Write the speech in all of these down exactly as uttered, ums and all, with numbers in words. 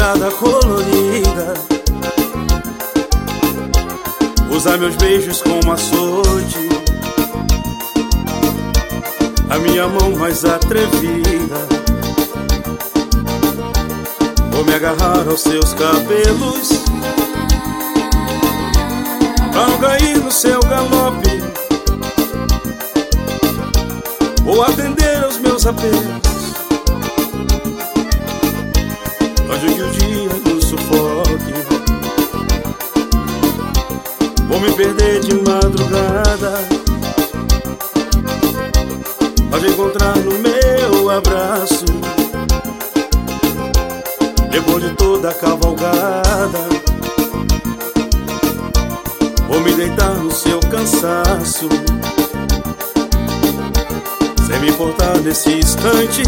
estrada colorida, usar meus beijos como açoite, a minha mão mais atrevida. Vou me agarrar aos seus cabelos pra não cair no seu galope. Vou atender aos meus apelos antes que o dia nos sufoque. Vou me perder de madrugada pra te encontrar no meu abraço. Depois de toda a cavalgada, vou me deitar no seu cansaço, sem me importar nesse instante.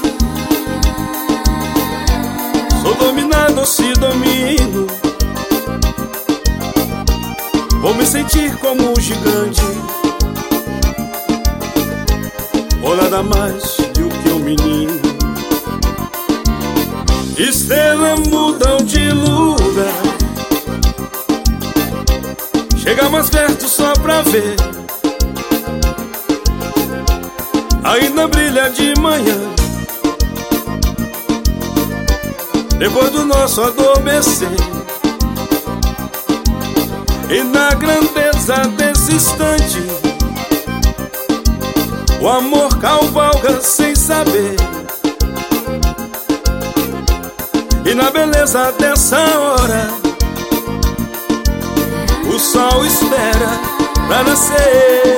Sou dominado ou se domino, vou me sentir como um gigante, ou nada mais do que um menino. Estrelas mudam de lugar, chega mais perto só pra ver. Ainda brilha de manhã, depois do nosso adormecer. E na grandeza desse instante, o amor cavalga sem saber. E na beleza dessa hora, o sol espera pra nascer.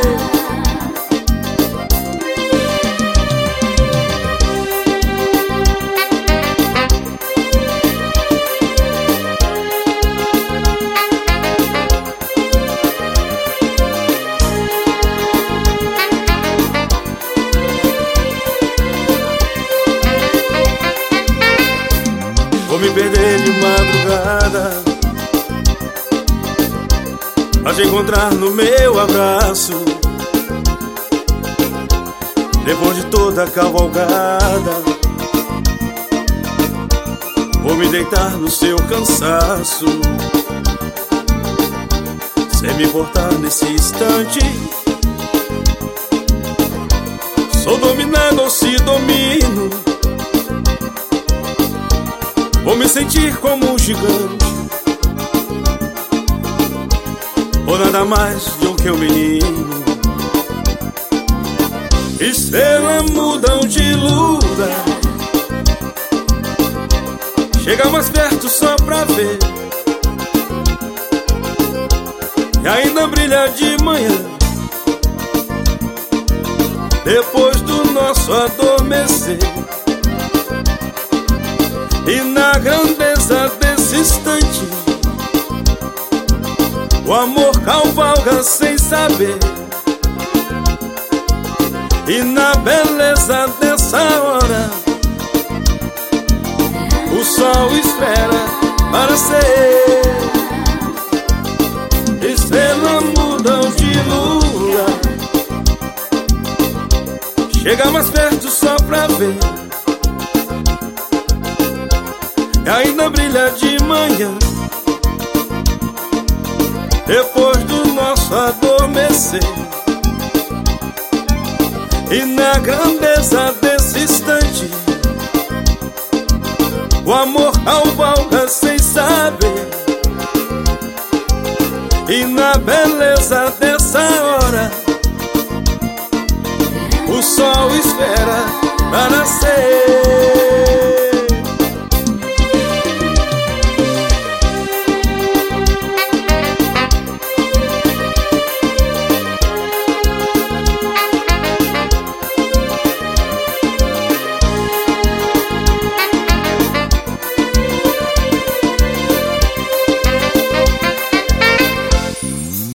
Vou me perder de madrugada pra te encontrar no meu abraço. Depois de toda a cavalgada, vou me deitar no seu cansaço, sem me importar nesse instante. Sou dominado ou se domino, vou me sentir como um gigante, ou nada mais do que um menino. Estrelas mudam de lugar, chega mais perto só pra ver. E ainda brilha de manhã, depois do nosso adormecer. E na grandeza desse instante, o amor cavalga sem saber. E na beleza dessa hora, o sol espera para ser. Estrelas mudam de lugar, chega mais perto só pra ver. E ainda brilha de manhã, depois do nosso adormecer. E na grandeza desse instante, o amor cavalga sem saber. E na beleza dessa hora, o sol espera pra nascer.